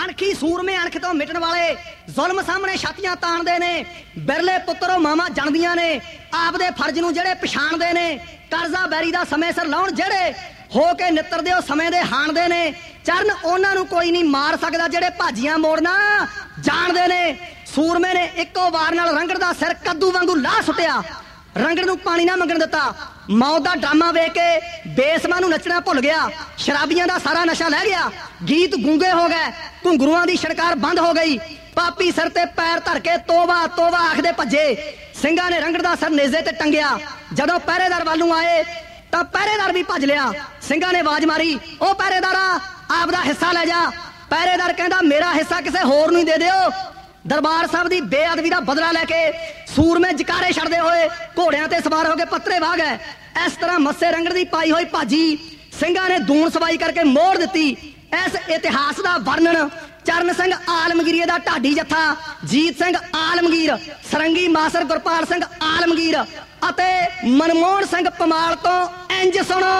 अणखी सूरमे अणख तो मिटण वाले जुल्म सामने छातियां ताणदे ने। बिरले पुत्रों मावां जनदियां ने आपदे फर्ज नूं जेड़े पछाणदे ने। कर्जा बैरी दा समय सिर लाउण जेड़े हो के नितरदे ओ समय दे हाणदे ने। चरण उन्हां नूं कोई नहीं मार सकदा जेड़े भाजियां मोड़ना जाणदे ने। सूरमे ने इक्को वार नाल रंगड़ दा सिर कद्दू वांगू ला सुटिया। रंगड़ नूं पानी ना मंगण दिता। मौत दा ड्रामा वेख के बेसमां नूं नचना भुल गया। शराबियां दा सारा नशा लै गया। गीत गूंगे हो गए। घुंघरूआं दी छड़कार बंद हो गई। पापी सिर ते पैर धर के तोबा तोबा आखदे भज्जे। ਸਿੰਘਾਂ ने रंगड़ दा सिर नेजे ते टंगिया। जदों पहरेदार वालों आए तां पहरेदार भी भज लिया। ਸਿੰਘਾਂ ने आवाज मारी, ओ पहरेदारा आपदा हिस्सा ले जा। पहरेदार कहंदा मेरा हिस्सा किसे होर नूं दे दिओ। दरबार साहब की बेअदबी का बदला लैके सूरमे जकारे छड़दे होए घोड़ियां ते सवार होके पत्रे वाह गए। इस तरह मस्से रंगड़ दी पाई हुई भाजी ਸਿੰਘਾਂ ने दून सवाई करके मोड़ दिती। इस इतिहास का वर्णन चरण सिंह आलमगीर दा ढाडी जत्था, जीत सिंह आलमगीर, सरंगी मासर गुरपाल सिंह आलमगीर अते मनमोहन सिंह पमाल तो इंज सुनो।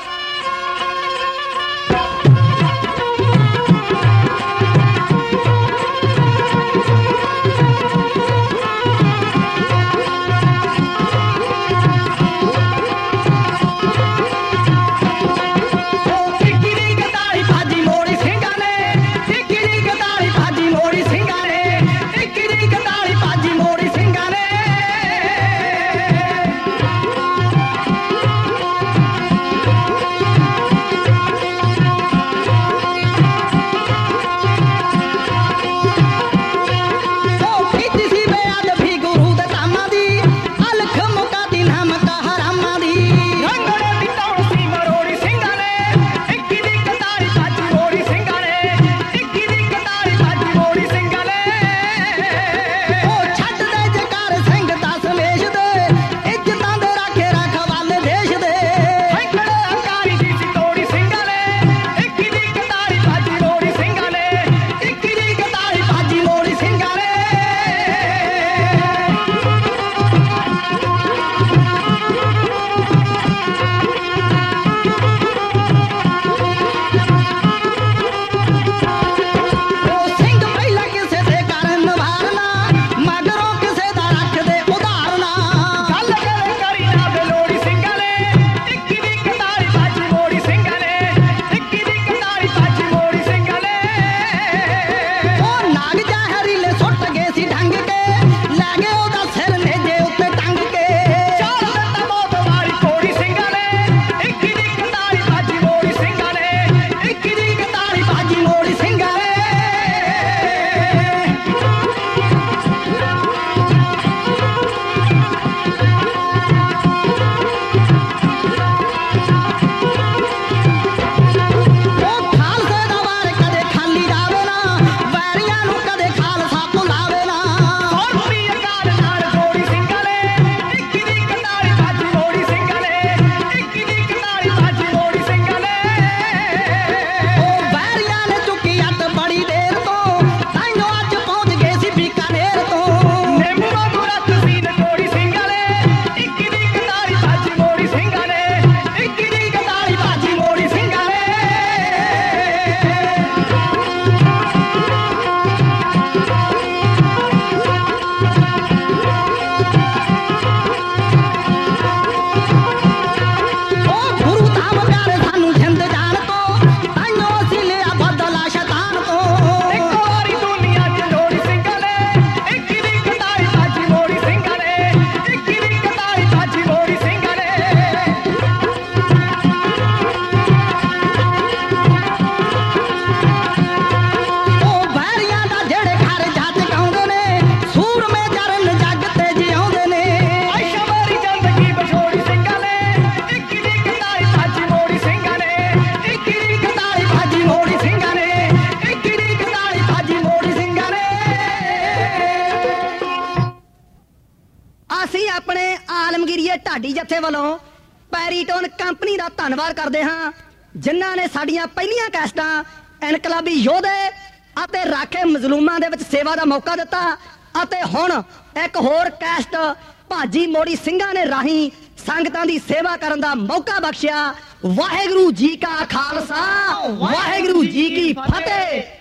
अपने आलमगीरीए ढाडी जत्थे वालों पैरीटोन कंपनी का धन्नवाद करते हाँ जिन्हां ने साडियां पहलियां कैस्टां इनकलाबी योधे अते राखे मजलूमां दे विच सेवा का मौका दिता अते हुण एक होर कैस्ट भाजी मोड़ी ਸਿੰਘਾਂ ने राही संगतां दी सेवा करन दा मौका बख्शिया। वाहेगुरू जी का खालसा वाहेगुरू जी की फतेह।